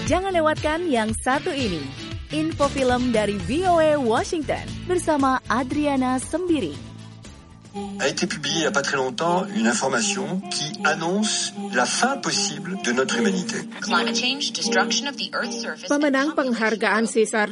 Jangan lewatkan yang satu ini. Info film dari VOA Washington bersama Adriana Sembiring. A été publiée il n'y a pas très longtemps une information qui annonce la fin possible de notre humanité. Pemenang penghargaan Caesar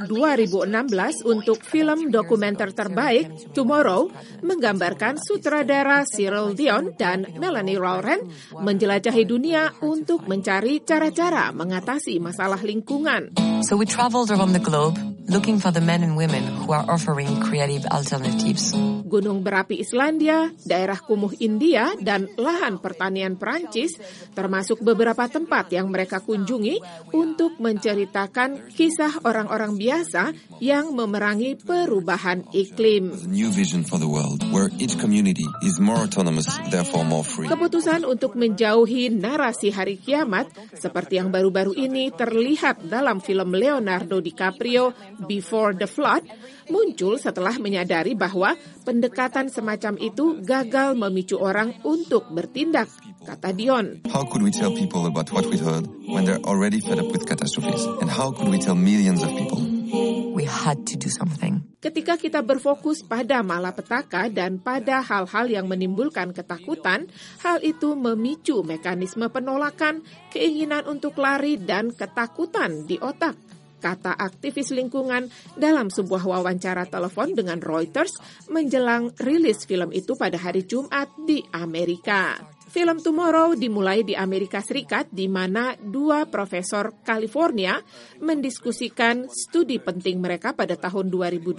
2016 untuk film dokumenter terbaik, Tomorrow, menggambarkan sutradara Cyril Dion dan Melanie Laurent menjelajahi dunia untuk mencari cara-cara mengatasi masalah lingkungan. So we traveled around the globe looking for the men and women who are offering creative alternatives. Gunung berapi Islandia, daerah kumuh India, dan lahan pertanian Perancis termasuk beberapa tempat yang mereka kunjungi untuk menceritakan kisah orang-orang biasa yang memerangi perubahan iklim. New vision for the world, where each community is more autonomous, therefore more free. Keputusan untuk menjauhi narasi hari kiamat seperti yang baru-baru ini terlihat dalam film Leonardo DiCaprio, Before the Flood, muncul setelah menyadari bahwa pendekatan semacam itu gagal memicu orang untuk bertindak, kata Dion. How could we tell people about what we heard when they're already fed up with catastrophes? And how could we tell millions of people? We had to do something. Ketika kita berfokus pada malapetaka dan pada hal-hal yang menimbulkan ketakutan, hal itu memicu mekanisme penolakan, keinginan untuk lari, dan ketakutan di otak, kata aktivis lingkungan dalam sebuah wawancara telepon dengan Reuters menjelang rilis film itu pada hari Jumat di Amerika. Film Tomorrow dimulai di Amerika Serikat, di mana dua profesor California mendiskusikan studi penting mereka pada tahun 2012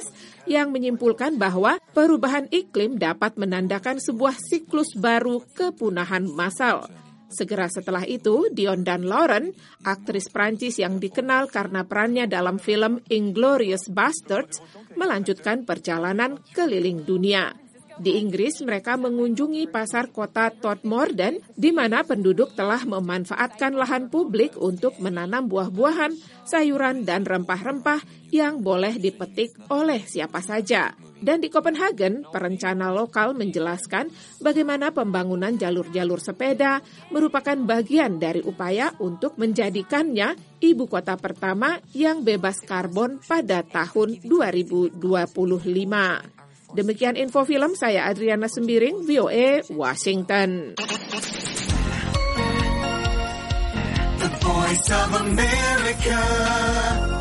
yang menyimpulkan bahwa perubahan iklim dapat menandakan sebuah siklus baru kepunahan massal. Segera setelah itu, Dion dan Laurent, aktris Prancis yang dikenal karena perannya dalam film Inglourious Basterds, melanjutkan perjalanan keliling dunia. Di Inggris, mereka mengunjungi pasar kota Todmorden, di mana penduduk telah memanfaatkan lahan publik untuk menanam buah-buahan, sayuran, dan rempah-rempah yang boleh dipetik oleh siapa saja. Dan di Copenhagen, perencana lokal menjelaskan bagaimana pembangunan jalur-jalur sepeda merupakan bagian dari upaya untuk menjadikannya ibu kota pertama yang bebas karbon pada tahun 2025. Demikian info film, saya Adriana Sembiring, VOA Washington. The Voice of America.